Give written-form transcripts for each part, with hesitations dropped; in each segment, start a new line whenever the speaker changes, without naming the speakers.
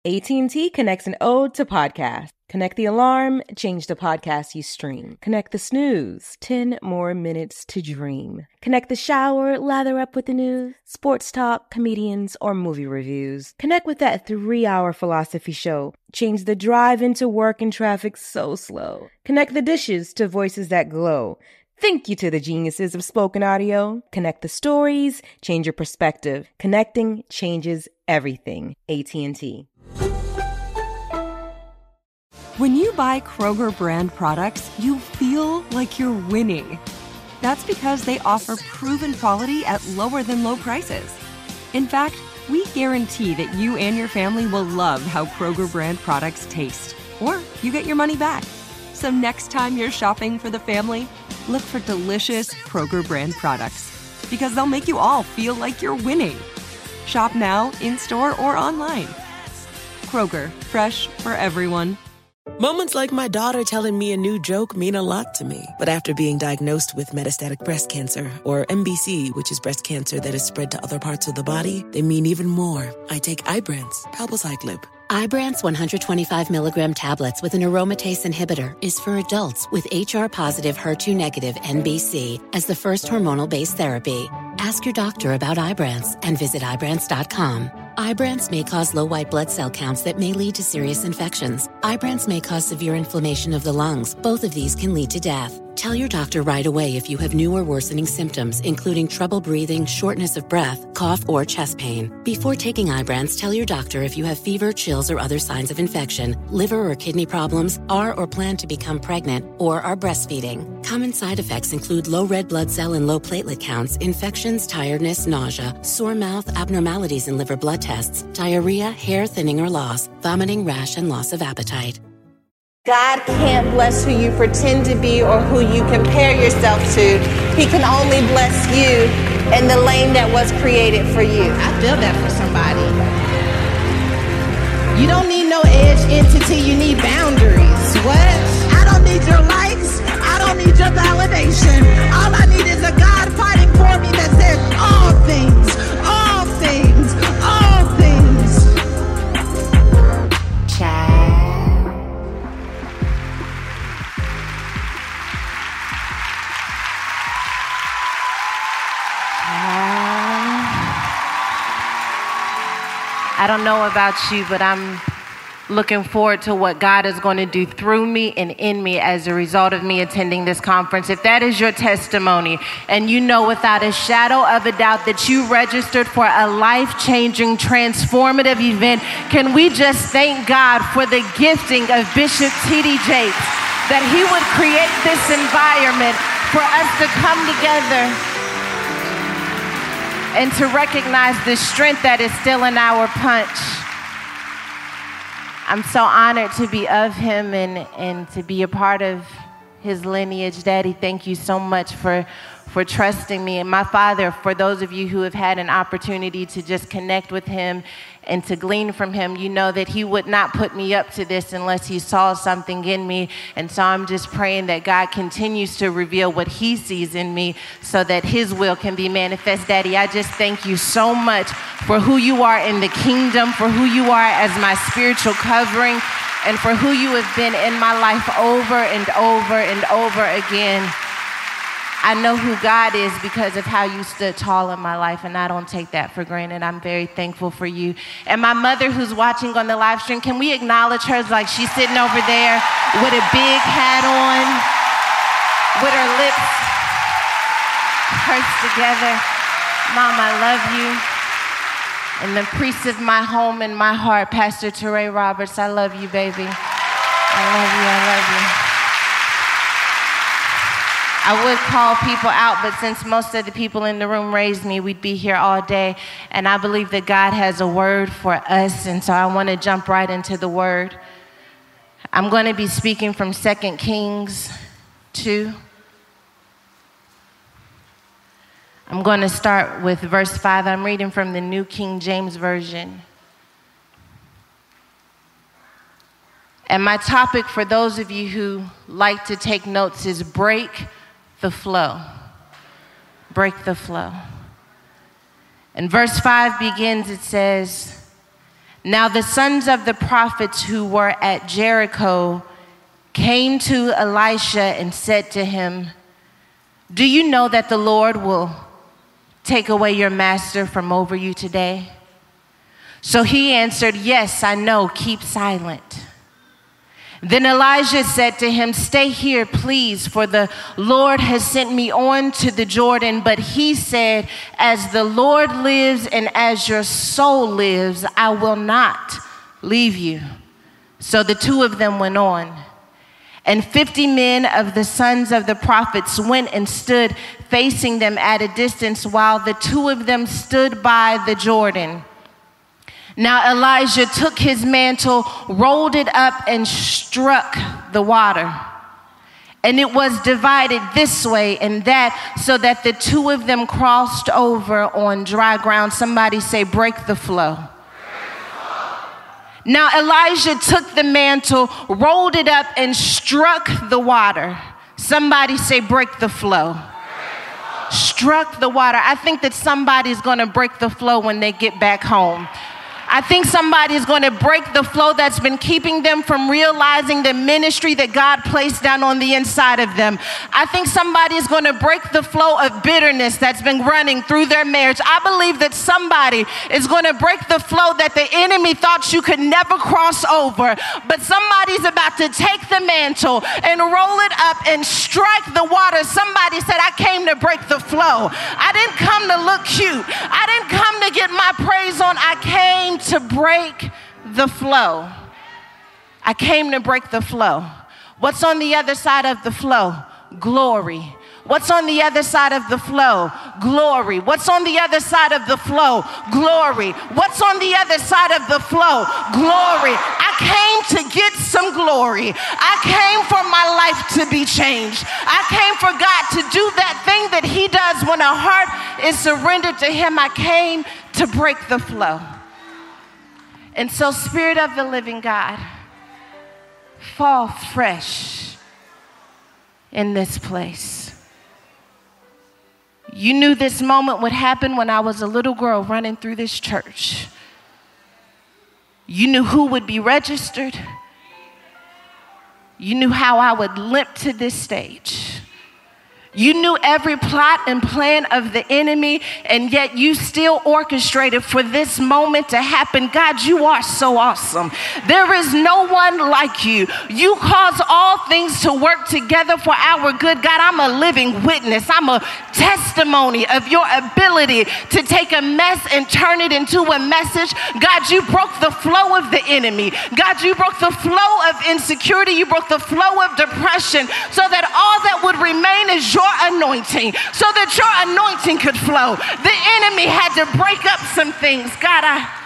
AT&T connects an ode to podcasts. Connect the alarm, change the podcast you stream. Connect the snooze, 10 more minutes to dream. Connect the shower, lather up with the news, sports talk, comedians, or movie reviews. Connect with that 3-hour philosophy show. Change the drive into work and traffic so slow. Connect the dishes to voices that glow. Thank you to the geniuses of spoken audio. Connect the stories, change your perspective. Connecting changes everything. AT&T.
When you buy Kroger brand products, you feel like you're winning. That's because they offer proven quality at lower than low prices. In fact, we guarantee that you and your family will love how Kroger brand products taste, or you get your money back. So next time you're shopping for the family, look for delicious Kroger brand products, because they'll make you all feel like you're winning. Shop now, in-store, or online. Kroger, fresh for everyone.
Moments like my daughter telling me a new joke mean a lot to me. But after being diagnosed with metastatic breast cancer, or MBC, which is breast cancer that is spread to other parts of the body, they mean even more. I take Ibrance, palbociclib.
Ibrance 125 milligram tablets with an aromatase inhibitor is for adults with HR-positive, HER2-negative MBC as the first hormonal-based therapy. Ask your doctor about Ibrance and visit Ibrance.com. Ibrance may cause low white blood cell counts that may lead to serious infections. Ibrance may cause severe inflammation of the lungs. Both of these can lead to death. Tell your doctor right away if you have new or worsening symptoms, including trouble breathing, shortness of breath, cough, or chest pain. Before taking Ibrance, tell your doctor if you have fever, chills, or other signs of infection, liver or kidney problems, are or plan to become pregnant, or are breastfeeding. Common side effects include low red blood cell and low platelet counts, infections, tiredness, nausea, sore mouth, abnormalities in liver blood tests, diarrhea, hair thinning or loss, vomiting, rash, and loss of appetite.
God can't bless who you pretend to be or who you compare yourself to. He can only bless you in the lane that was created for you. I feel that for somebody. You don't need no edge entity, you need boundaries. What? I don't need your likes. I don't need your validation. All I need is a God fighting for me that says all things, all things, all things. Child.
I don't know about you, but I'm looking forward to what God is going to do through me and in me as a result of me attending this conference. If that is your testimony, and you know without a shadow of a doubt that you registered for a life-changing, transformative event, can we just thank God for the gifting of Bishop T.D. Jakes, that he would create this environment for us to come together and to recognize the strength that is still in our punch. I'm so honored to be of him and to be a part of his lineage. Daddy, thank you so much for trusting me. And my father, for those of you who have had an opportunity to just connect with him and to glean from him, you know that he would not put me up to this unless he saw something in me. And so I'm just praying that God continues to reveal what he sees in me so that his will can be manifest. Daddy, I just thank you so much for who you are in the kingdom, for who you are as my spiritual covering, and for who you have been in my life over and over and over again. I know who God is because of how you stood tall in my life, and I don't take that for granted. I'm very thankful for you. And my mother who's watching on the live stream, can we acknowledge her like she's sitting over there with a big hat on, with her lips pursed together. Mom, I love you. And the priest of my home and my heart, Pastor Teray Roberts, I love you, baby. I love you, I love you. I would call people out, but since most of the people in the room raised me, we'd be here all day. And I believe that God has a word for us, and so I want to jump right into the word. I'm going to be speaking from 2 Kings 2. I'm going to start with verse 5. I'm reading from the New King James Version. And my topic for those of you who like to take notes is break the flow. Break the flow. And verse 5 begins, it says, Now the sons of the prophets who were at Jericho came to Elisha and said to him, "Do you know that the Lord will take away your master from over you today?" So he answered, "Yes, I know. Keep silent." Then Elijah said to him, "Stay here, please, for the Lord has sent me on to the Jordan." But he said, "As the Lord lives and as your soul lives, I will not leave you." So the two of them went on. And 50 men of the sons of the prophets went and stood facing them at a distance while the two of them stood by the Jordan. Now Elijah took his mantle, rolled it up, and struck the water. And it was divided this way and that, so that the two of them crossed over on dry ground. Somebody say, break the flow. Now Elijah took the mantle, rolled it up, and struck the water. Somebody say, break the flow. Struck the water. I think that somebody's going to break the flow when they get back home. I think somebody's going to break the flow that's been keeping them from realizing the ministry that God placed down on the inside of them. I think somebody's going to break the flow of bitterness that's been running through their marriage. I believe that somebody is going to break the flow that the enemy thought you could never cross over. But somebody's about to take the mantle and roll it up and strike the water. Somebody said, I came to break the flow. I didn't come to look cute. I didn't come to get my praise on. I came to break the flow. I came to break the flow. What's on the other side of the flow? Glory. What's on the other side of the flow? Glory. What's on the other side of the flow? Glory. What's on the other side of the flow? Glory. I came to get some glory. I came for my life to be changed. I came for God to do that thing that he does when a heart is surrendered to him. I came to break the flow. And so, Spirit of the living God, fall fresh in this place. You knew this moment would happen when I was a little girl running through this church. You knew who would be registered. You knew how I would limp to this stage. You knew every plot and plan of the enemy, and yet you still orchestrated for this moment to happen. God, you are so awesome. There is no one like you. You cause all things to work together for our good. God, I'm a living witness. I'm a testimony of your ability to take a mess and turn it into a message. God, you broke the flow of the enemy. God, you broke the flow of insecurity. You broke the flow of depression so that all that would remain is your anointing, so that your anointing could flow. The enemy had to break up some things. God,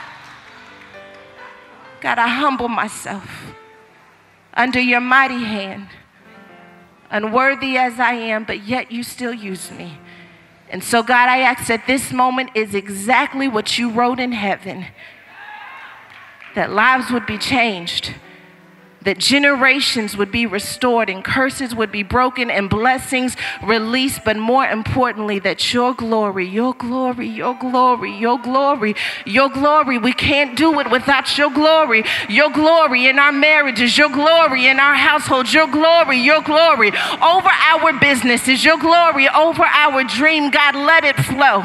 I humble myself under your mighty hand, unworthy as I am, but yet you still use me. And so, God, I ask that this moment is exactly what you wrote in heaven, that lives would be changed, that generations would be restored and curses would be broken and blessings released, but more importantly, that your glory, your glory, your glory, your glory, your glory, we can't do it without your glory in our marriages, your glory in our households, your glory over our businesses, your glory over our dream. God, let it flow.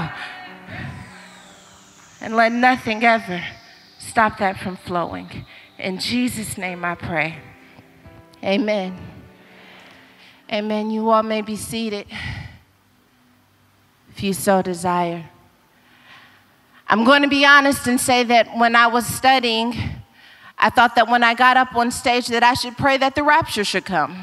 And let nothing ever stop that from flowing. In Jesus' name I pray. Amen. Amen. You all may be seated if you so desire. I'm going to be honest and say that when I was studying, I thought that when I got up on stage that I should pray that the rapture should come.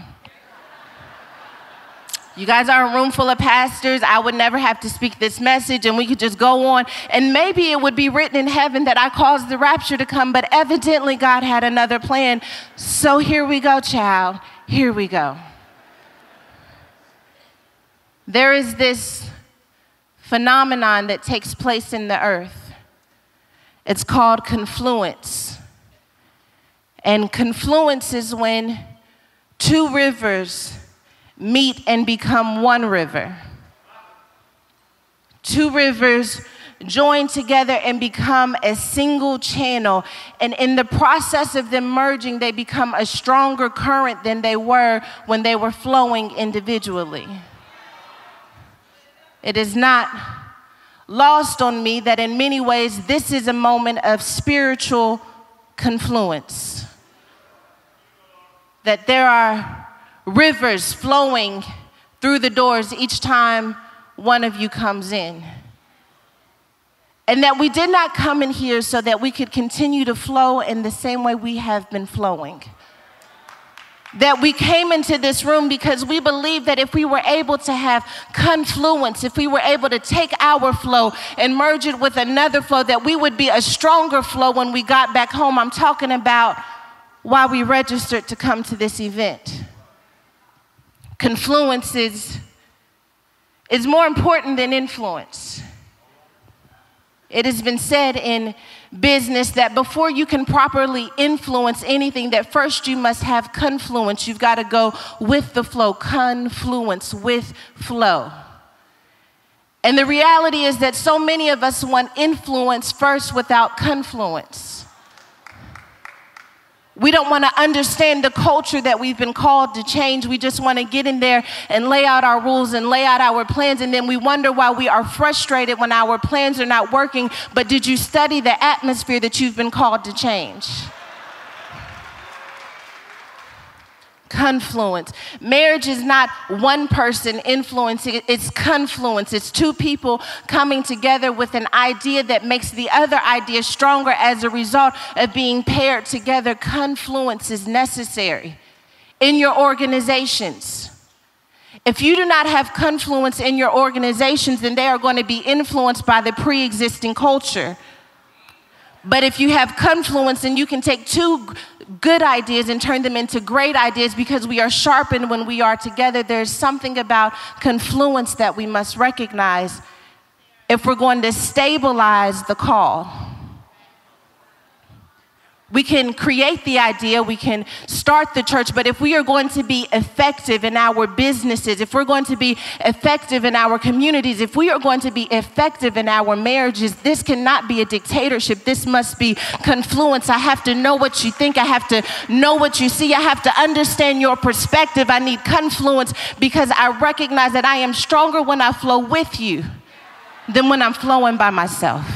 You guys are a room full of pastors. I would never have to speak this message and we could just go on. And maybe it would be written in heaven that I caused the rapture to come, but evidently God had another plan. So here we go, child. Here we go. There is this phenomenon that takes place in the earth. It's called confluence. And confluence is when two rivers meet and become one river. Two rivers join together and become a single channel. And in the process of them merging, they become a stronger current than they were when they were flowing individually. It is not lost on me that in many ways this is a moment of spiritual confluence. That there are rivers flowing through the doors each time one of you comes in. And that we did not come in here so that we could continue to flow in the same way we have been flowing. That we came into this room because we believe that if we were able to have confluence, if we were able to take our flow and merge it with another flow, that we would be a stronger flow when we got back home. I'm talking about why we registered to come to this event. Confluence is more important than influence. It has been said in business that before you can properly influence anything, that first you must have confluence. You've got to go with the flow, confluence with flow. And the reality is that so many of us want influence first without confluence. We don't want to understand the culture that we've been called to change. We just want to get in there and lay out our rules and lay out our plans, and then we wonder why we are frustrated when our plans are not working. But did you study the atmosphere that you've been called to change? Confluence. Marriage is not one person influencing, it's confluence. It's two people coming together with an idea that makes the other idea stronger as a result of being paired together. Confluence is necessary in your organizations. If you do not have confluence in your organizations, then they are going to be influenced by the pre-existing culture. But if you have confluence, then you can take two good ideas and turn them into great ideas because we are sharpened when we are together. There's something about confluence that we must recognize if we're going to stabilize the call. We can create the idea, we can start the church, but if we are going to be effective in our businesses, if we're going to be effective in our communities, if we are going to be effective in our marriages, this cannot be a dictatorship. This must be confluence. I have to know what you think. I have to know what you see. I have to understand your perspective. I need confluence because I recognize that I am stronger when I flow with you than when I'm flowing by myself.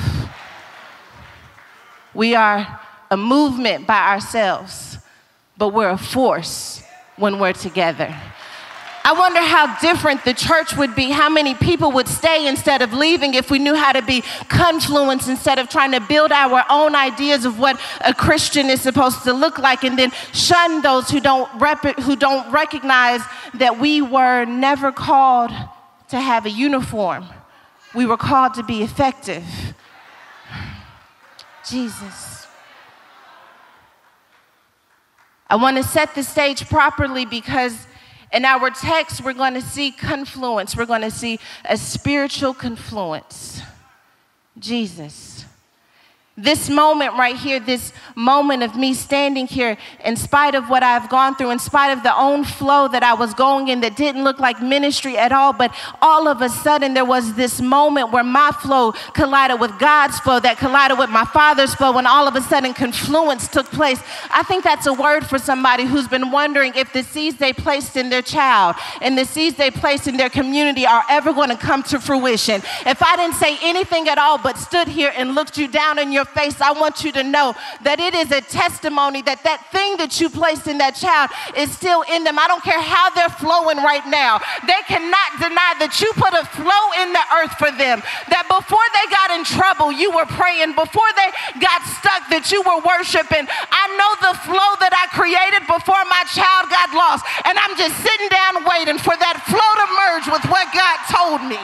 We are a movement by ourselves, but we're a force when we're together. I wonder how different the church would be, how many people would stay instead of leaving if we knew how to be confluence instead of trying to build our own ideas of what a Christian is supposed to look like and then shun those who don't recognize that we were never called to have a uniform. We were called to be effective. Jesus. I want to set the stage properly because in our text, we're going to see confluence. We're going to see a spiritual confluence. Jesus. This moment right here, this moment of me standing here, in spite of what I've gone through, in spite of the own flow that I was going in that didn't look like ministry at all, but all of a sudden there was this moment where my flow collided with God's flow, that collided with my Father's flow, and all of a sudden confluence took place. I think that's a word for somebody who's been wondering if the seeds they placed in their child and the seeds they placed in their community are ever going to come to fruition. If I didn't say anything at all but stood here and looked you down in your face, I want you to know that it is a testimony that that thing that you placed in that child is still in them. I don't care how they're flowing right now. They cannot deny that you put a flow in the earth for them, that before they got in trouble, you were praying. Before they got stuck, that you were worshiping. I know the flow that I created before my child got lost, and I'm just sitting down waiting for that flow to merge with what God told me.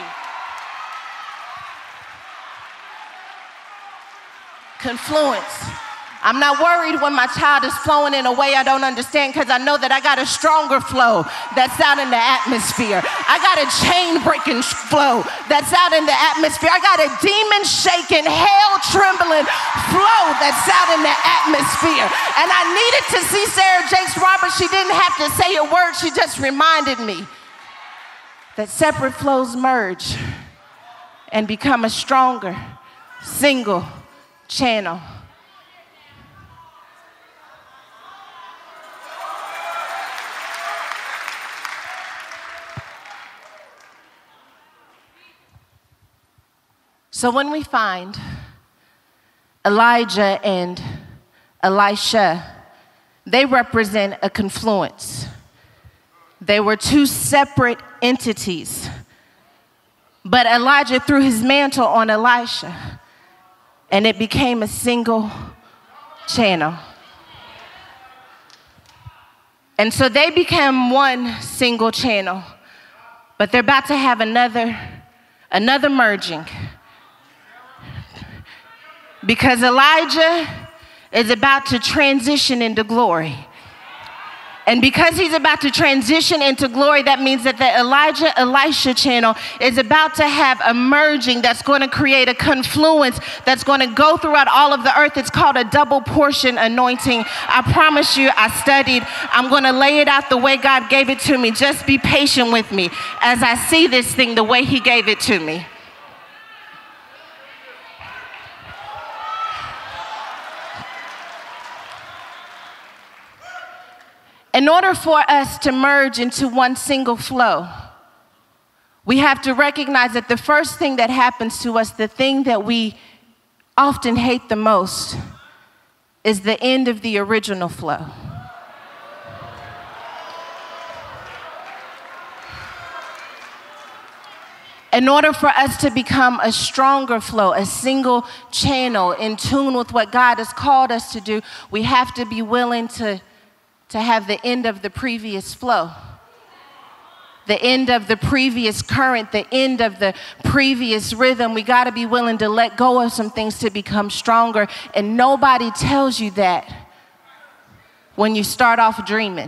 Confluence. I'm not worried when my child is flowing in a way I don't understand because I know that I got a stronger flow that's out in the atmosphere. I got a chain-breaking flow that's out in the atmosphere. I got a demon-shaking, hell-trembling flow that's out in the atmosphere. And I needed to see Sarah Jakes Roberts. She didn't have to say a word. She just reminded me that separate flows merge and become a stronger single channel. So when we find Elijah and Elisha, they represent a confluence. They were two separate entities. But Elijah threw his mantle on Elisha, and it became a single channel. And so they became one single channel, but they're about to have another merging. Because Elijah is about to transition into glory. And because he's about to transition into glory, that means that the Elijah-Elisha channel is about to have a merging that's going to create a confluence that's going to go throughout all of the earth. It's called a double portion anointing. I promise you, I studied. I'm going to lay it out the way God gave it to me. Just be patient with me as I see this thing the way he gave it to me. In order for us to merge into one single flow, we have to recognize that the first thing that happens to us, the thing that we often hate the most, is the end of the original flow. In order for us to become a stronger flow, a single channel in tune with what God has called us to do, we have to be willing to have the end of the previous flow, the end of the previous current, the end of the previous rhythm. We got to be willing to let go of some things to become stronger. And nobody tells you that when you start off dreaming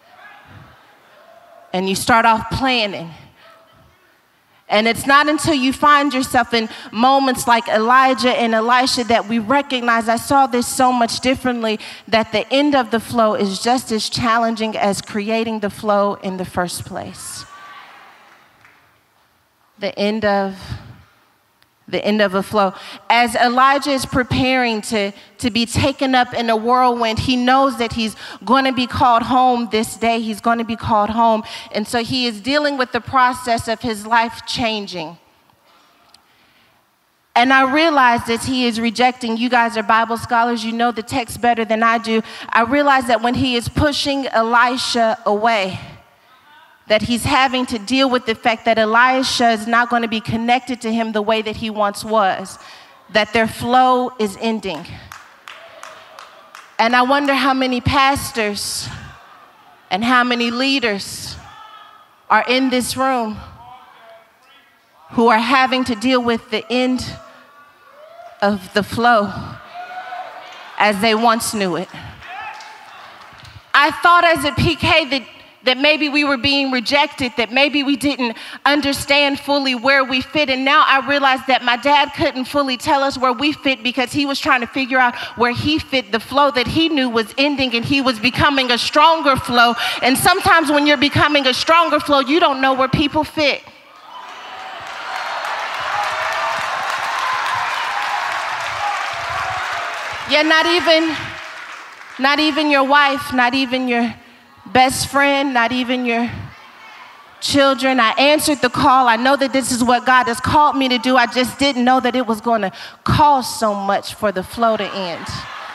and you start off planning. And it's not until you find yourself in moments like Elijah and Elisha that we recognize, I saw this so much differently, that the end of the flow is just as challenging as creating the flow in the first place. The end of a flow. As Elijah is preparing to be taken up in a whirlwind, he knows that he's going to be called home this day. He's going to be called home. And so he is dealing with the process of his life changing. And I realize that he is rejecting, you guys are Bible scholars, you know the text better than I do. I realize that when he is pushing Elisha away, that he's having to deal with the fact that Elisha is not going to be connected to him the way that he once was, that their flow is ending. And I wonder how many pastors and how many leaders are in this room who are having to deal with the end of the flow as they once knew it. I thought as a PK that maybe we were being rejected, that maybe we didn't understand fully where we fit. And now I realize that my dad couldn't fully tell us where we fit because he was trying to figure out where he fit the flow that he knew was ending, and he was becoming a stronger flow. And sometimes when you're becoming a stronger flow, you don't know where people fit. Yeah, not even your wife, not even your best friend, not even your children. I answered the call. I know that this is what God has called me to do. I just didn't know that it was going to cost so much for the flow to end.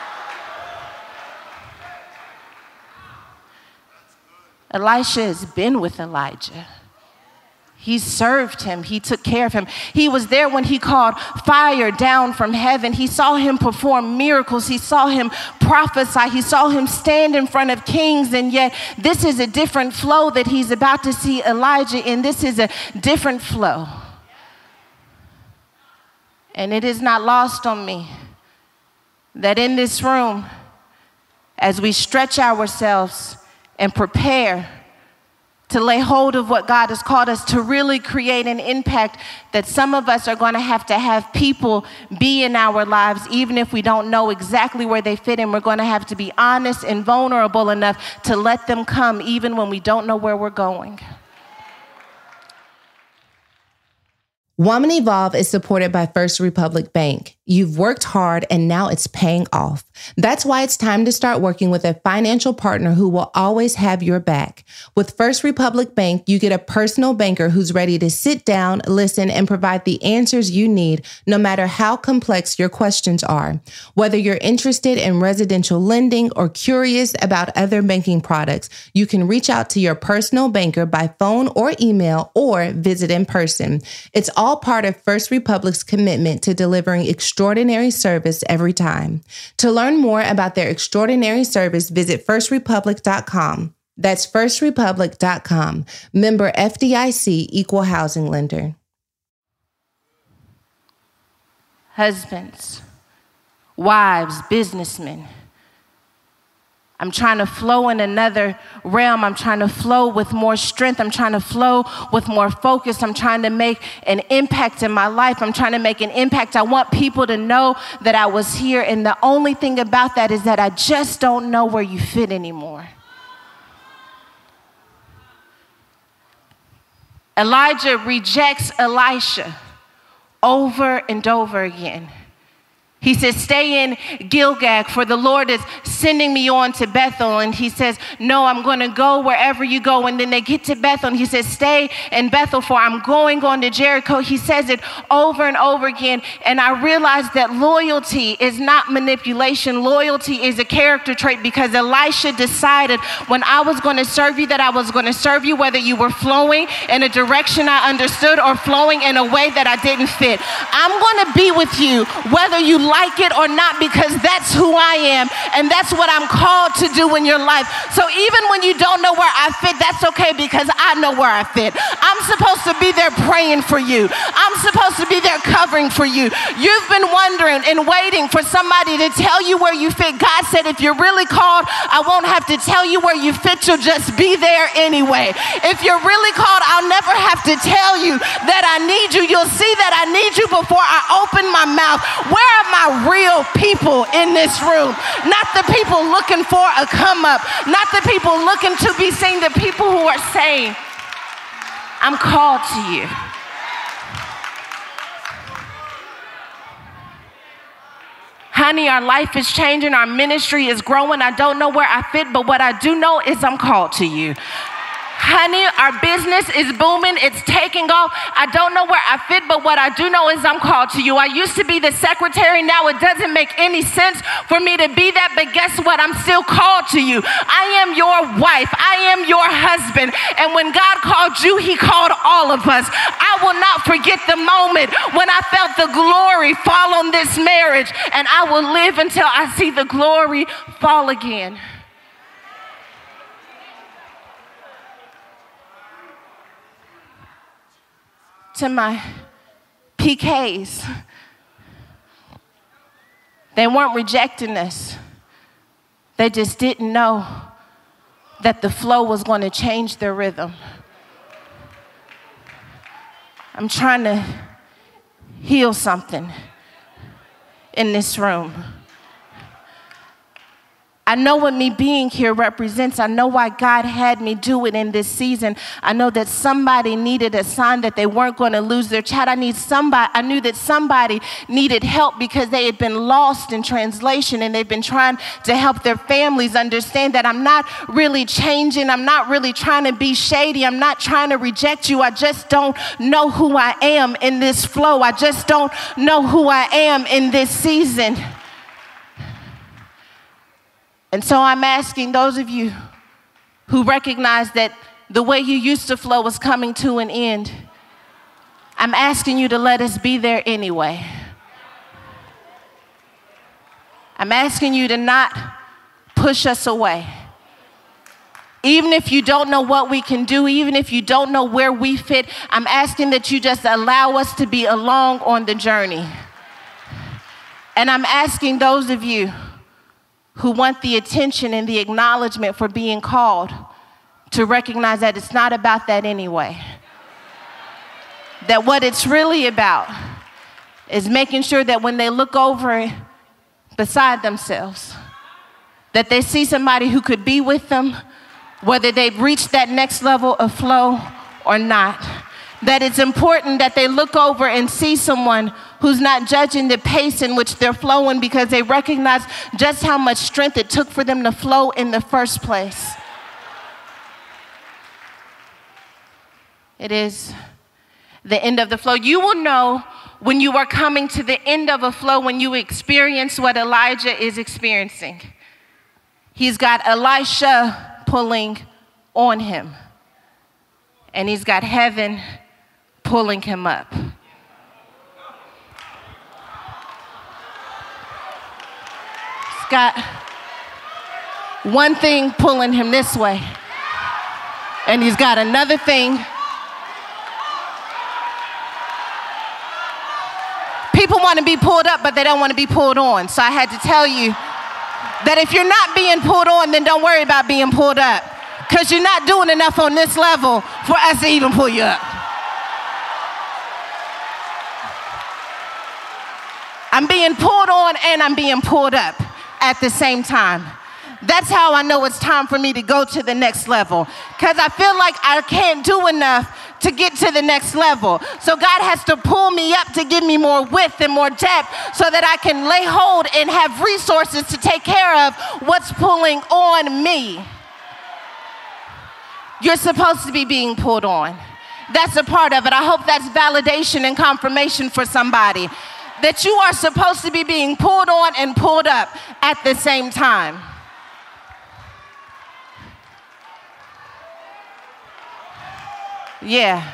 Elisha has been with Elijah. He served him. He took care of him. He was there when he called fire down from heaven. He saw him perform miracles. He saw him prophesy. He saw him stand in front of kings. And yet this is a different flow that he's about to see Elijah in. This is a different flow. And it is not lost on me that in this room, as we stretch ourselves and prepare to lay hold of what God has called us to really create an impact, that some of us are going to have people be in our lives, even if we don't know exactly where they fit in. We're going to have to be honest and vulnerable enough to let them come, even when we don't know where we're going.
Woman Evolve is supported by First Republic Bank. You've worked hard and now it's paying off. That's why it's time to start working with a financial partner who will always have your back. With First Republic Bank, you get a personal banker who's ready to sit down, listen, and provide the answers you need, no matter how complex your questions are. Whether you're interested in residential lending or curious about other banking products, you can reach out to your personal banker by phone or email or visit in person. It's all part of First Republic's commitment to delivering extraordinary service every time. To learn more about their extraordinary service, visit firstrepublic.com. That's firstrepublic.com. Member FDIC, Equal Housing Lender.
Husbands, wives, businessmen. I'm trying to flow in another realm. I'm trying to flow with more strength. I'm trying to flow with more focus. I'm trying to make an impact in my life. I'm trying to make an impact. I want people to know that I was here. And the only thing about that is that I just don't know where you fit anymore. Elijah rejects Elisha over and over again. He says, stay in Gilgal, for the Lord is sending me on to Bethel. And he says, no, I'm going to go wherever you go. And then they get to Bethel, and he says, stay in Bethel, for I'm going on to Jericho. He says it over and over again. And I realized that loyalty is not manipulation. Loyalty is a character trait, because Elisha decided when I was going to serve you that I was going to serve you, whether you were flowing in a direction I understood or flowing in a way that I didn't fit. I'm going to be with you, whether you like it or not, because that's who I am, and that's what I'm called to do in your life. So even when you don't know where I fit, that's okay, because I know where I fit. I'm supposed to be there praying for you. I'm supposed to be there covering for you. You've been wondering and waiting for somebody to tell you where you fit. God said, if you're really called, I won't have to tell you where you fit. You'll just be there anyway. If you're really called, I'll never have to tell you that I need you. You'll see that I need you before I open my mouth. Where are my real people in this room? Not the people looking for a come up, not the people looking to be seen, the people who are saying, I'm called to you. Honey, our life is changing, our ministry is growing. I don't know where I fit, but what I do know is I'm called to you. Honey, our business is booming. It's taking off. I don't know where I fit, but what I do know is I'm called to you. I used to be the secretary. Now it doesn't make any sense for me to be that, but guess what? I'm still called to you. I am your wife. I am your husband. And when God called you, he called all of us. I will not forget the moment when I felt the glory fall on this marriage, and I will live until I see the glory fall again. To my PKs, they weren't rejecting us. They just didn't know that the flow was going to change their rhythm. I'm trying to heal something in this room. I know what me being here represents. I know why God had me do it in this season. I know that somebody needed a sign that they weren't going to lose their child. I knew that somebody needed help because they had been lost in translation, and they've been trying to help their families understand that I'm not really changing. I'm not really trying to be shady. I'm not trying to reject you. I just don't know who I am in this flow. I just don't know who I am in this season. And so I'm asking those of you who recognize that the way you used to flow is coming to an end, I'm asking you to let us be there anyway. I'm asking you to not push us away. Even if you don't know what we can do, even if you don't know where we fit, I'm asking that you just allow us to be along on the journey. And I'm asking those of you who want the attention and the acknowledgement for being called to recognize that it's not about that anyway. That what it's really about is making sure that when they look over beside themselves, that they see somebody who could be with them, whether they've reached that next level of flow or not. that it's important that they look over and see someone who's not judging the pace in which they're flowing, because they recognize just how much strength it took for them to flow in the first place. It is the end of the flow. You will know when you are coming to the end of a flow when you experience what Elijah is experiencing. He's got Elisha pulling on him, and he's got heaven pulling him up. He's got one thing pulling him this way, and he's got another thing. People want to be pulled up, but they don't want to be pulled on. So I had to tell you that if you're not being pulled on, then don't worry about being pulled up, because you're not doing enough on this level for us to even pull you up. I'm being pulled on and I'm being pulled up at the same time. That's how I know it's time for me to go to the next level, because I feel like I can't do enough to get to the next level. So God has to pull me up to give me more width and more depth so that I can lay hold and have resources to take care of what's pulling on me. You're supposed to be being pulled on. That's a part of it. I hope that's validation and confirmation for somebody, that you are supposed to be being pulled on and pulled up at the same time. Yeah,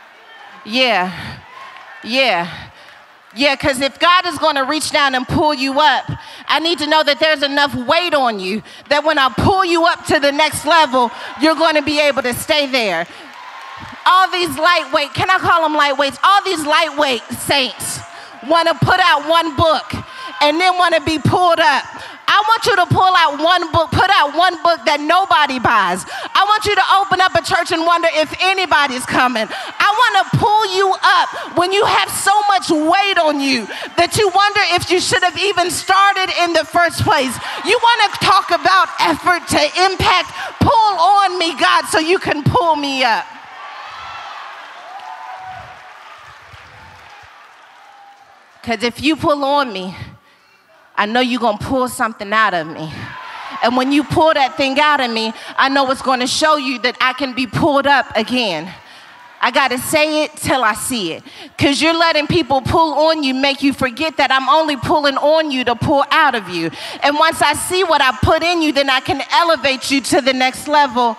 because if God is going to reach down and pull you up, I need to know that there's enough weight on you that when I pull you up to the next level, you're going to be able to stay there. All these lightweight, can I call them lightweights? All these lightweight saints want to put out one book and then want to be pulled up. I want you to pull out one book, put out one book that nobody buys. I want you to open up a church and wonder if anybody's coming. I want to pull you up when you have so much weight on you that you wonder if you should have even started in the first place. You want to talk about effort to impact? Pull on me, God, so you can pull me up. Because if you pull on me, I know you're going to pull something out of me. And when you pull that thing out of me, I know it's going to show you that I can be pulled up again. I got to say it till I see it. Because you're letting people pull on you, make you forget that I'm only pulling on you to pull out of you. And once I see what I put in you, then I can elevate you to the next level.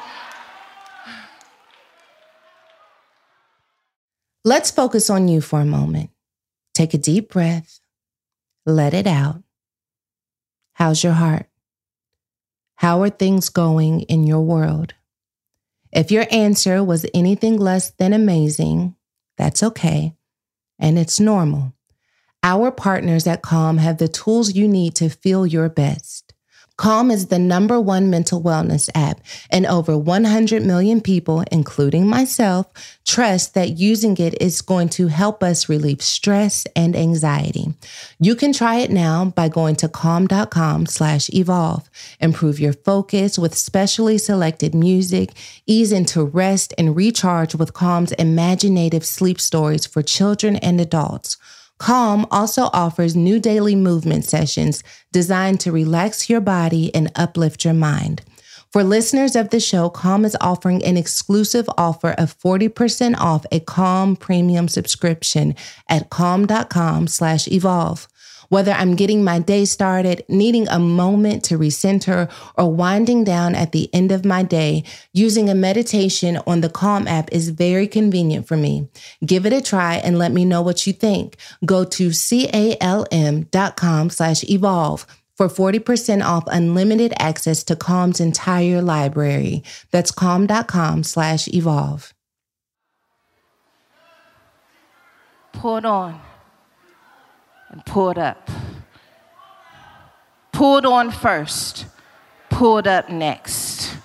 Let's focus on you for a moment. Take a deep breath. Let it out. How's your heart? How are things going in your world? If your answer was anything less than amazing, that's okay, and it's normal. Our partners at Calm have the tools you need to feel your best. Calm is the #1 mental wellness app, and over 100 million people, including myself, trust that using it is going to help us relieve stress and anxiety. You can try it now by going to calm.com/evolve. Improve your focus with specially selected music, ease into rest, and recharge with Calm's imaginative sleep stories for children and adults. Calm also offers new daily movement sessions designed to relax your body and uplift your mind. For listeners of the show, Calm is offering an exclusive offer of 40% off a Calm premium subscription at calm.com/evolve. Whether I'm getting my day started, needing a moment to recenter, or winding down at the end of my day, using a meditation on the Calm app is very convenient for me. Give it a try and let me know what you think. Go to calm.com/evolve for 40% off unlimited access to Calm's entire library. That's calm.com/evolve.
Pulled on and pulled up. Pulled on first, pulled up next.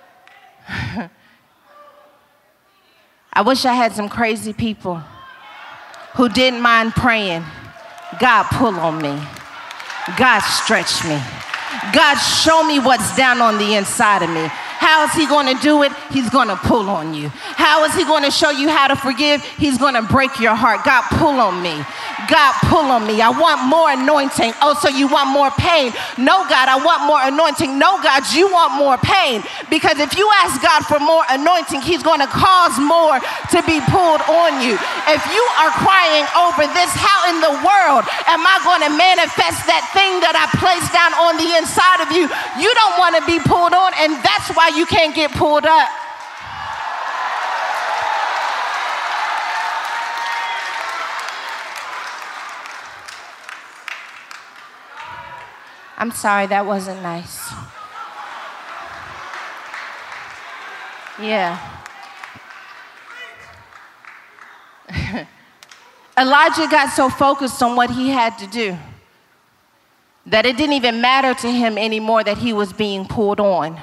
I wish I had some crazy people who didn't mind praying, God, pull on me. God, stretch me. God, show me what's down on the inside of me. How How is he going to do it? He's going to pull on you. How is he going to show you how to forgive? He's going to break your heart. God, pull on me. God, pull on me. I want more anointing. Oh, so you want more pain? No, God, I want more anointing. No, God, you want more pain. Because if you ask God for more anointing, he's going to cause more to be pulled on you. If you are crying over this, how in the world am I going to manifest that thing that I placed down on the inside of you? You don't want to be pulled on, and that's why you can't get pulled up. I'm sorry, that wasn't nice. Yeah. Elijah got so focused on what he had to do that it didn't even matter to him anymore that he was being pulled on.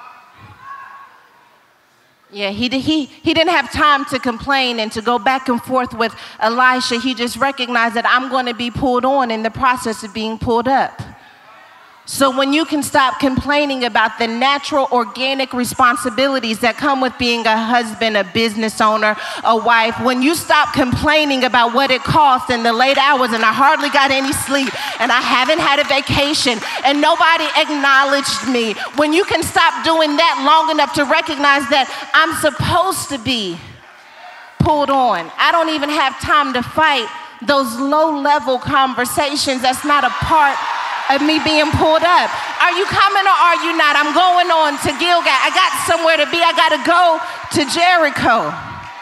Yeah, he didn't have time to complain and to go back and forth with Elisha. He just recognized that I'm going to be pulled on in the process of being pulled up. So when you can stop complaining about the natural, organic responsibilities that come with being a husband, a business owner, a wife, when you stop complaining about what it costs and the late hours and I hardly got any sleep and I haven't had a vacation and nobody acknowledged me, when you can stop doing that long enough to recognize that I'm supposed to be pulled on. I don't even have time to fight those low-level conversations. That's not a part of me being pulled up. Are you coming or are you not? I'm going on to Gilgal. I got somewhere to be. I got to go to Jericho.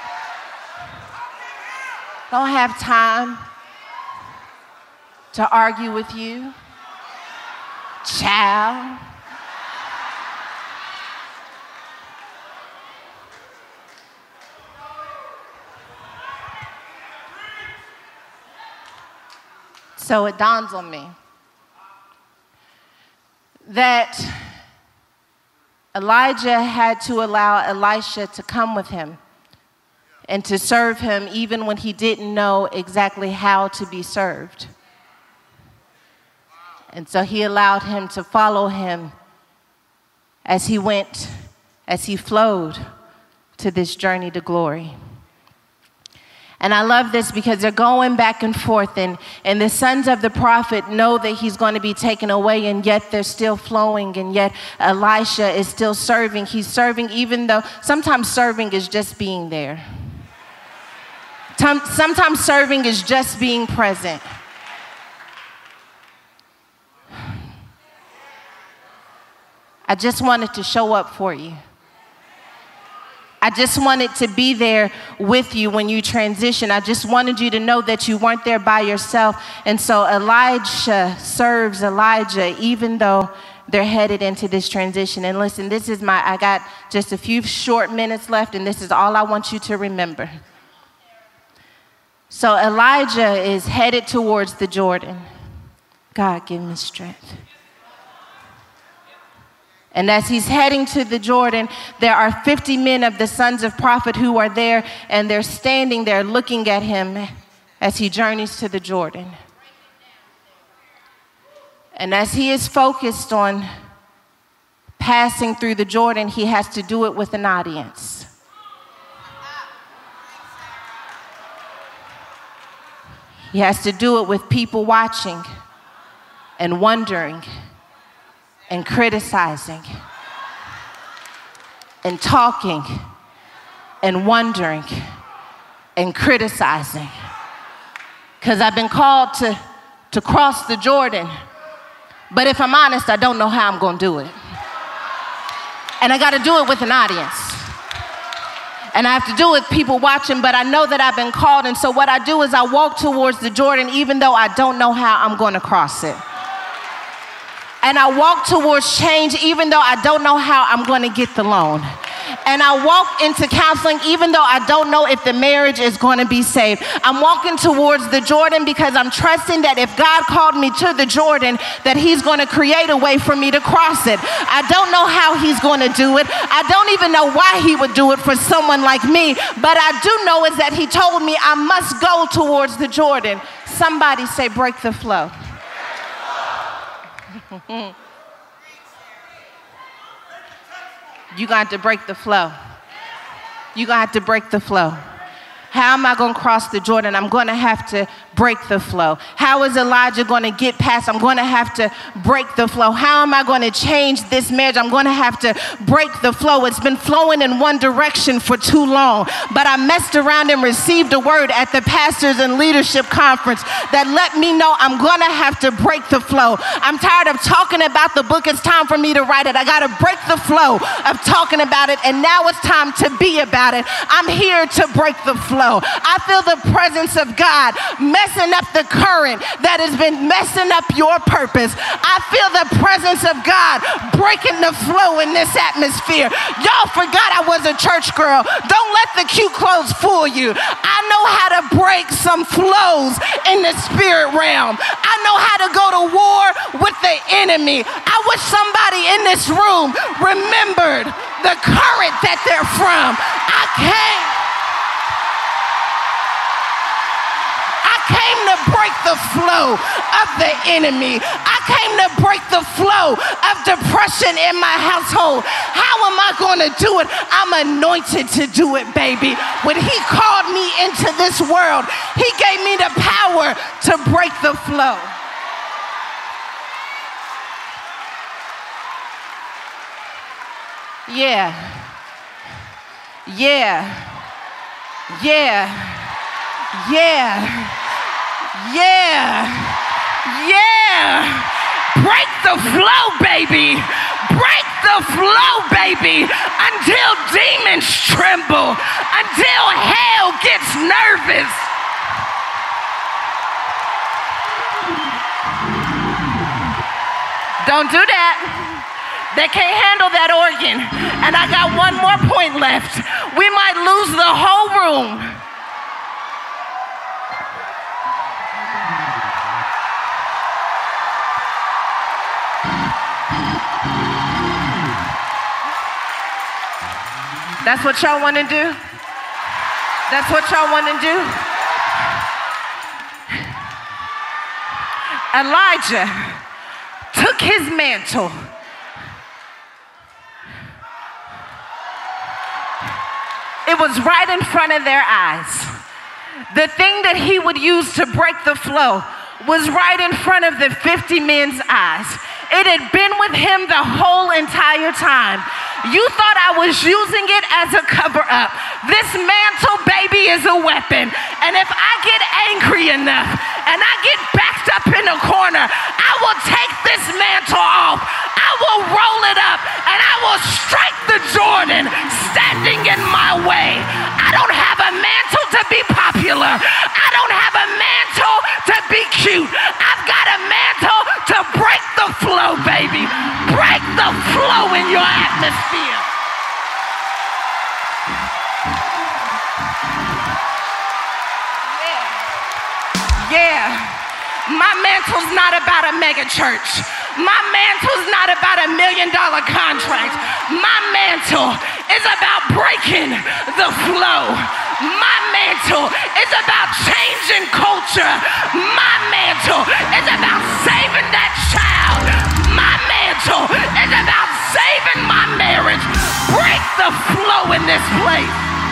Don't have time to argue with you, child. So it dawns on me that Elijah had to allow Elisha to come with him and to serve him even when he didn't know exactly how to be served. And so he allowed him to follow him as he went, as he flowed to this journey to glory. And I love this because they're going back and forth, and the sons of the prophet know that he's going to be taken away, and yet they're still flowing, and yet Elisha is still serving. He's serving even though sometimes serving is just being there. Sometimes serving is just being present. I just wanted to show up for you. I just wanted to be there with you when you transition. I just wanted you to know that you weren't there by yourself. And so Elijah serves Elijah even though they're headed into this transition. And listen, I got just a few short minutes left, and this is all I want you to remember. So Elijah is headed towards the Jordan. God, give me strength. And as he's heading to the Jordan, there are 50 men of the sons of prophet who are there, and they're standing there looking at him as he journeys to the Jordan. And as he is focused on passing through the Jordan, he has to do it with an audience. He has to do it with people watching and wondering and criticizing and talking and wondering and criticizing. Because I've been called to cross the Jordan, but if I'm honest, I don't know how I'm going to do it. And I got to do it with an audience. And I have to do it with people watching, but I know that I've been called, and so what I do is I walk towards the Jordan even though I don't know how I'm going to cross it. And I walk towards change even though I don't know how I'm going to get the loan. And I walk into counseling even though I don't know if the marriage is going to be saved. I'm walking towards the Jordan because I'm trusting that if God called me to the Jordan, that he's going to create a way for me to cross it. I don't know how he's going to do it. I don't even know why he would do it for someone like me. But I do know is that he told me I must go towards the Jordan. Somebody say, break the flow. You're going to have to break the flow. You're going to have to break the flow. How am I going to cross the Jordan? I'm going to have to break the flow. How is Elijah going to get past? I'm going to have to break the flow. How am I going to change this marriage? I'm going to have to break the flow. It's been flowing in one direction for too long, but I messed around and received a word at the pastors and leadership conference that let me know I'm going to have to break the flow. I'm tired of talking about the book. It's time for me to write it. I got to break the flow of talking about it, and now it's time to be about it. I'm here to break the flow. I feel the presence of God messing up the current that has been messing up your purpose. I feel the presence of God breaking the flow in this atmosphere. Y'all forgot I was a church girl. Don't let the cute clothes fool you. I know how to break some flows in the spirit realm. I know how to go to war with the enemy. I wish somebody in this room remembered the current that they're from. I came to break the flow of the enemy. I came to break the flow of depression in my household. How am I going to do it? I'm anointed to do it, baby. When he called me into this world, he gave me the power to break the flow. Yeah. Yeah. Yeah. Yeah. Yeah. Yeah. Break the flow, baby. Break the flow, baby. Until demons tremble. Until hell gets nervous. Don't do that. They can't handle that organ. And I got one more point left. We might lose the whole room. That's what y'all want to do? That's what y'all want to do? Elijah took his mantle. It was right in front of their eyes. The thing that he would use to break the flow was right in front of the 50 men's eyes. It had been with him the whole entire time. You thought I was using it as a cover-up. This mantle, baby, is a weapon. And if I get angry enough and I get backed up in a corner, I will take this mantle off. I will roll it up and I will strike the Jordan standing in my way. I don't have a mantle to be popular. I don't have a mantle to be cute. I've got a mantle to break the flow, baby. Break the flow in your atmosphere. Yeah. My mantle's not about a mega church. My mantle's not about $1 million contract. My mantle is about breaking the flow. My mantle is about changing culture. My mantle is about saving that child. My mantle is about saving my marriage. Break the flow in this place.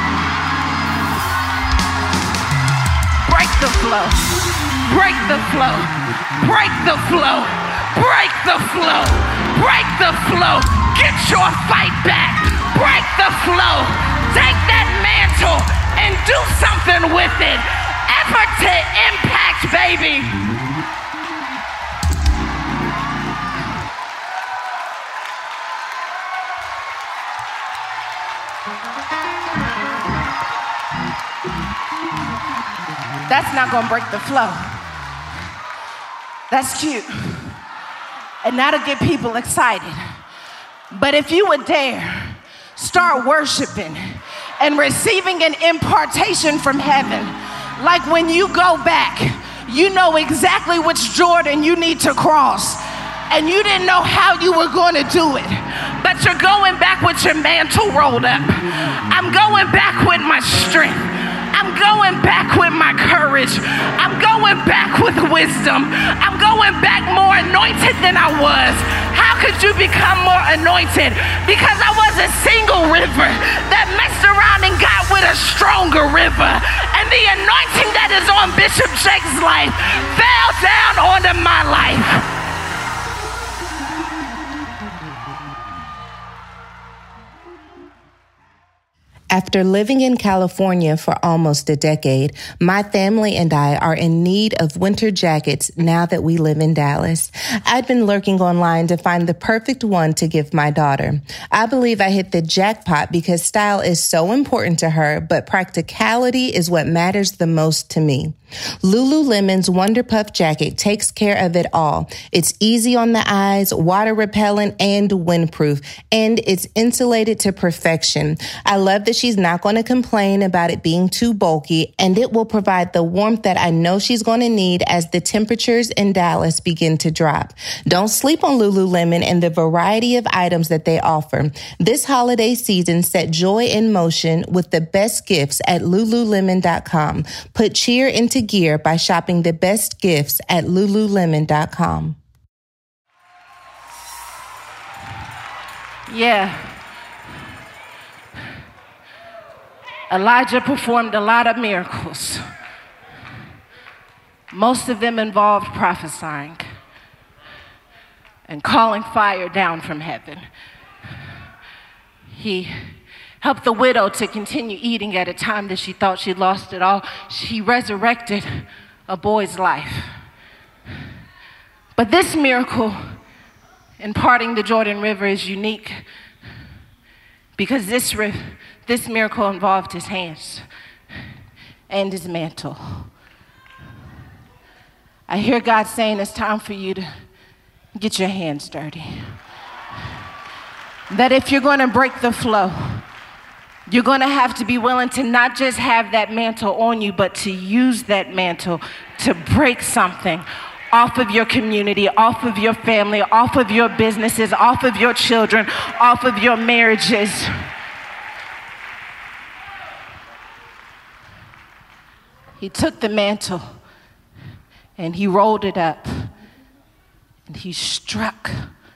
Break the flow. Break the flow. Break the flow. Break the flow. Break the flow. Get your fight back. Break the flow. Take that mantle and do something with it. Effort to impact, baby. That's not gonna break the flow. That's cute. And that'll get people excited. But if you would dare start worshiping and receiving an impartation from heaven, like when you go back, you know exactly which Jordan you need to cross, and you didn't know how you were going to do it, but you're going back with your mantle rolled up. I'm going back with my strength. I'm going back with my courage. I'm going back with wisdom. I'm going back more anointed than I was. How could you become more anointed? Because I wasn't single river that messed around and got with a stronger river. And the anointing that is on Bishop Jake's life fell down onto my life.
After living in California for almost a decade, my family and I are in need of winter jackets now that we live in Dallas. I'd been lurking online to find the perfect one to give my daughter. I believe I hit the jackpot because style is so important to her, but practicality is what matters the most to me. Lululemon's Wonder Puff jacket takes care of it all. It's easy on the eyes, water repellent, and windproof, and it's insulated to perfection. I love that she's not going to complain about it being too bulky, and it will provide the warmth that I know she's going to need as the temperatures in Dallas begin to drop. Don't sleep on Lululemon and the variety of items that they offer. This holiday season, set joy in motion with the best gifts at Lululemon.com. Put cheer into gear by shopping the best gifts at Lululemon.com.
Yeah. Elijah performed a lot of miracles. Most of them involved prophesying and calling fire down from heaven. He helped the widow to continue eating at a time that she thought she lost it all. She resurrected a boy's life. But this miracle in parting the Jordan River is unique because this miracle involved his hands and his mantle. I hear God saying it's time for you to get your hands dirty. That if you're going to break the flow, you're going to have to be willing to not just have that mantle on you, but to use that mantle to break something off of your community, off of your family, off of your businesses, off of your children, off of your marriages. He took the mantle and he rolled it up and he struck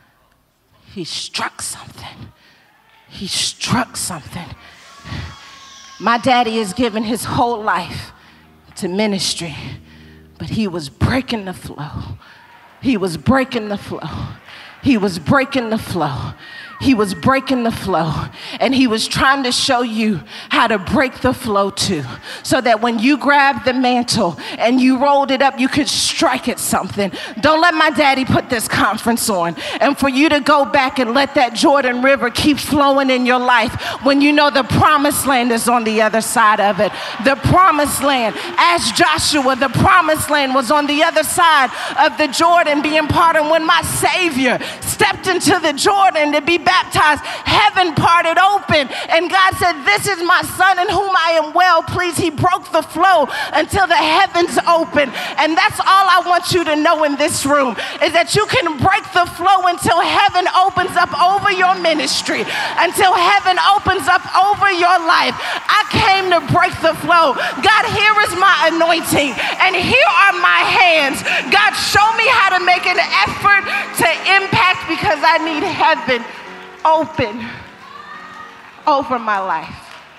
something. He struck something. My daddy has given his whole life to ministry, but he was breaking the flow. He was breaking the flow. He was breaking the flow. He was breaking the flow, and he was trying to show you how to break the flow too, so that when you grabbed the mantle and you rolled it up, you could strike at something. Don't let my daddy put this conference on, and for you to go back and let that Jordan River keep flowing in your life when you know the promised land is on the other side of it. The promised land, as Joshua, the promised land was on the other side of the Jordan being parted. When my Savior stepped into the Jordan to be baptized, heaven parted open, and God said, "This is my son in whom I am well pleased." He broke the flow until the heavens opened. And that's all I want you to know in this room, is that you can break the flow until heaven opens up over your ministry, until heaven opens up over your life. I came to break the flow. God, here is my anointing and here are my hands. God, show me how to make an effort to impact, because I need heaven open over my life.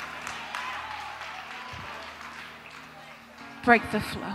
Break the flow.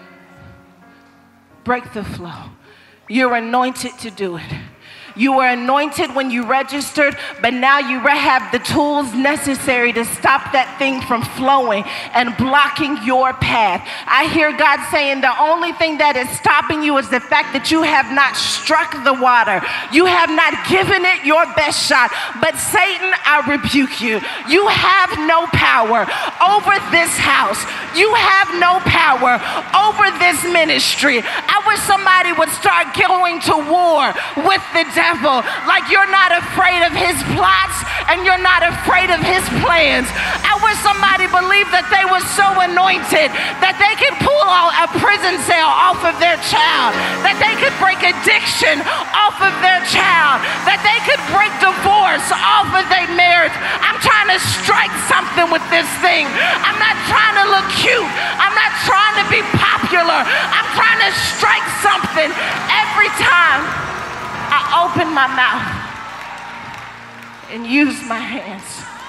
Break the flow. You're anointed to do it. You were anointed when you registered, but now you have the tools necessary to stop that thing from flowing and blocking your path. I hear God saying the only thing that is stopping you is the fact that you have not struck the water. You have not given it your best shot. But Satan, I rebuke you. You have no power over this house. You have no power over this ministry. I wish somebody would start going to war with the devil, like you're not afraid of his plots and you're not afraid of his plans. I wish somebody believed that they were so anointed that they could pull a prison cell off of their child, that they could break addiction off of their child, that they could break divorce off of their marriage. I'm trying to strike something with this thing. I'm not trying to look cute. I'm not trying to be popular. I'm trying to strike something every time I open my mouth. and use my hands.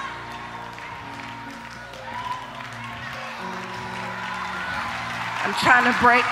I'm trying to break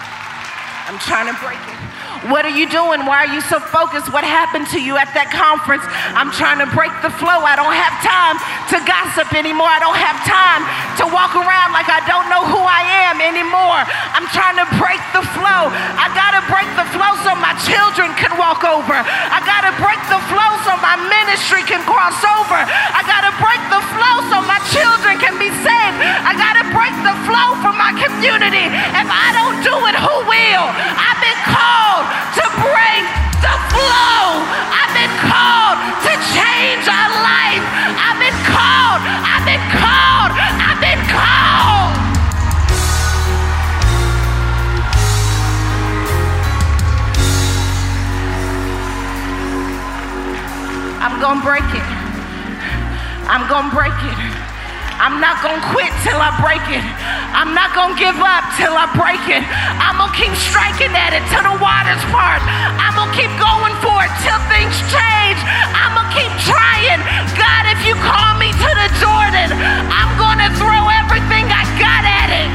it. What are you doing? Why are you so focused? What happened to you at that conference? I'm trying to break the flow. I don't have time to gossip anymore. I don't have time to walk around like I don't know who I am anymore. I'm trying to break the flow. I gotta break the flow so my children can walk over. I gotta break the flow so my ministry can cross over. I gotta break the flow so my children can be saved. I gotta break the flow for my community. If I don't do it, who will? I've been called to break the flow. I've been called to change our life. I've been called. I'm gonna break it. I'm gonna break it. I'm not gonna quit till I break it. I'm not gonna give up till I break it. I'm gonna keep striking at it till the waters part. I'm gonna keep going for it till things change. I'm gonna keep trying. God, if you call me to the Jordan, I'm gonna throw everything I got at it.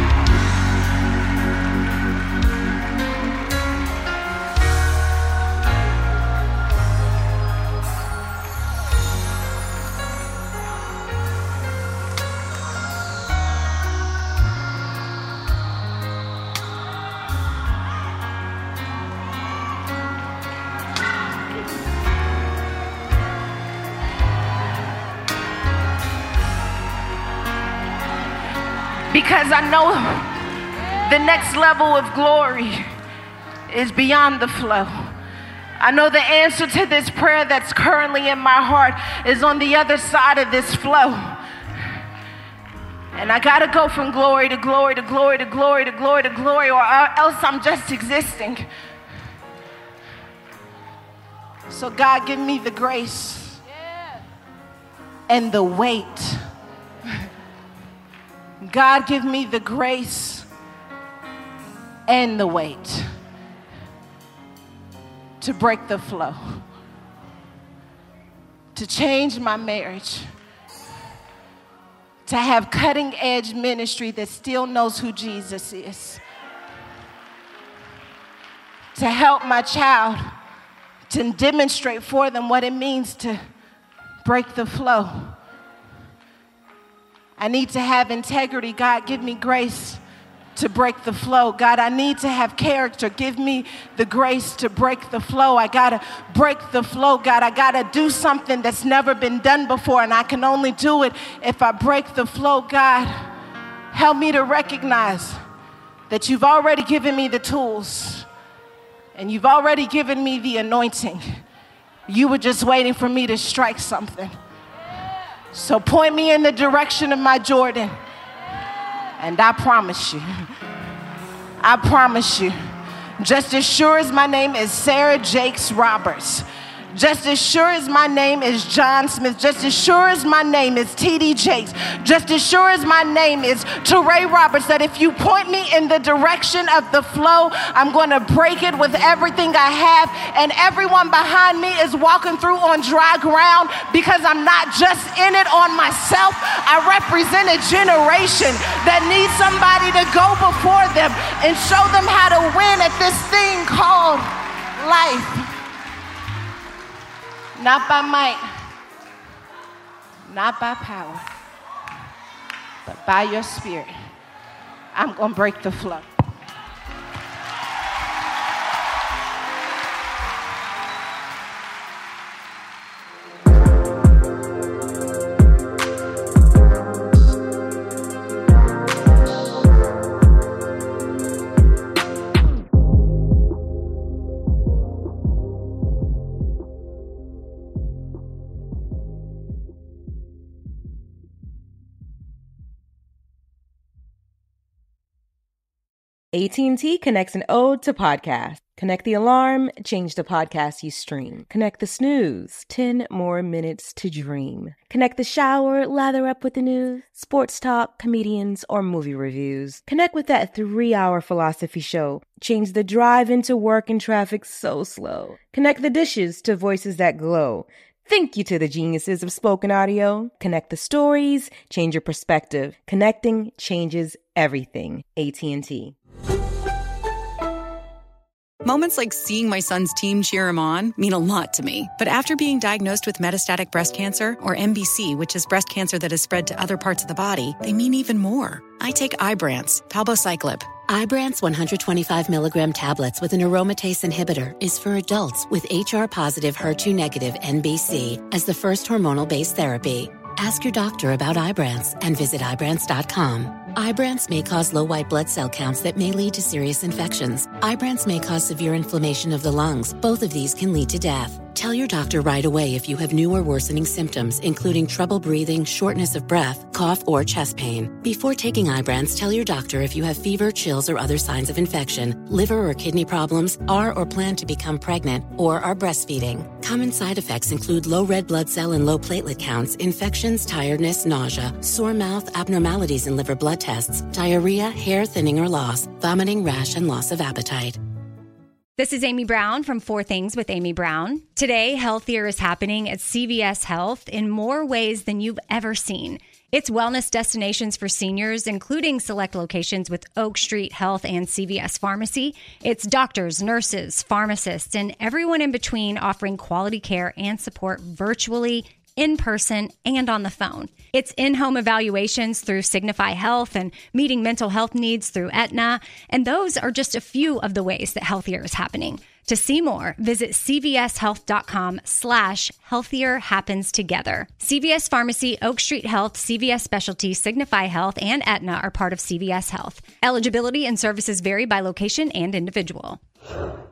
Because I know the next level of glory is beyond the flow. I know the answer to this prayer that's currently in my heart is on the other side of this flow. And I gotta go from glory to glory to glory to glory to glory to glory, or else I'm just existing. So God, give me the grace and the weight. God, give me the grace and the weight to break the flow, to change my marriage, to have cutting edge ministry that still knows who Jesus is, to help my child, to demonstrate for them what it means to break the flow. I need to have integrity. God, give me grace to break the flow. God, I need to have character. Give me the grace to break the flow. I gotta break the flow. God, I gotta do something that's never been done before, and I can only do it if I break the flow. God, help me to recognize that you've already given me the tools and you've already given me the anointing. You were just waiting for me to strike something. So point me in the direction of my Jordan. And I promise you, just as sure as my name is Sarah Jakes Roberts, just as sure as my name is John Smith, just as sure as my name is T.D. Jakes, just as sure as my name is Teray Roberts, that if you point me in the direction of the flow, I'm going to break it with everything I have, and everyone behind me is walking through on dry ground, because I'm not just in it on myself. I represent a generation that needs somebody to go before them and show them how to win at this thing called life. Not by might, not by power, but by your spirit. I'm going to break the flow.
AT&T connects an ode to podcasts. Connect the alarm, change the podcast you stream. Connect the snooze, 10 more minutes to dream. Connect the shower, lather up with the news, sports talk, comedians, or movie reviews. Connect with that 3-hour philosophy show. Change the drive into work and traffic so slow. Connect the dishes to voices that glow. Thank you to the geniuses of spoken audio. Connect the stories, change your perspective. Connecting changes everything. AT&T.
Moments like seeing my son's team cheer him on mean a lot to me. But after being diagnosed with metastatic breast cancer, or MBC, which is breast cancer that has spread to other parts of the body, they mean even more. I take Ibrance, palbociclib.
Ibrance 125 milligram tablets with an aromatase inhibitor is for adults with HR-positive, HER2-negative MBC as the first hormonal-based therapy. Ask your doctor about Ibrance and visit Ibrance.com. Ibrance may cause low white blood cell counts that may lead to serious infections. Ibrance may cause severe inflammation of the lungs. Both of these can lead to death. Tell your doctor right away if you have new or worsening symptoms, including trouble breathing, shortness of breath, cough, or chest pain. Before taking Ibrance, tell your doctor if you have fever, chills, or other signs of infection, liver or kidney problems, are or plan to become pregnant, or are breastfeeding. Common side effects include low red blood cell and low platelet counts, infections, tiredness, nausea, sore mouth, abnormalities in liver blood tests, diarrhea, hair thinning or loss, vomiting, rash, and loss of appetite.
This is Amy Brown from 4 Things with Amy Brown. Today, Healthier is happening at CVS Health in more ways than you've ever seen. It's wellness destinations for seniors, including select locations with Oak Street Health and CVS Pharmacy. It's doctors, nurses, pharmacists, and everyone in between offering quality care and support virtually, in person, and on the phone. It's in-home evaluations through Signify Health and meeting mental health needs through Aetna. And those are just a few of the ways that Healthier is happening. To see more, visit cvshealth.com/healthier happens together. CVS Pharmacy, Oak Street Health, CVS Specialty, Signify Health, and Aetna are part of CVS Health. Eligibility and services vary by location and individual.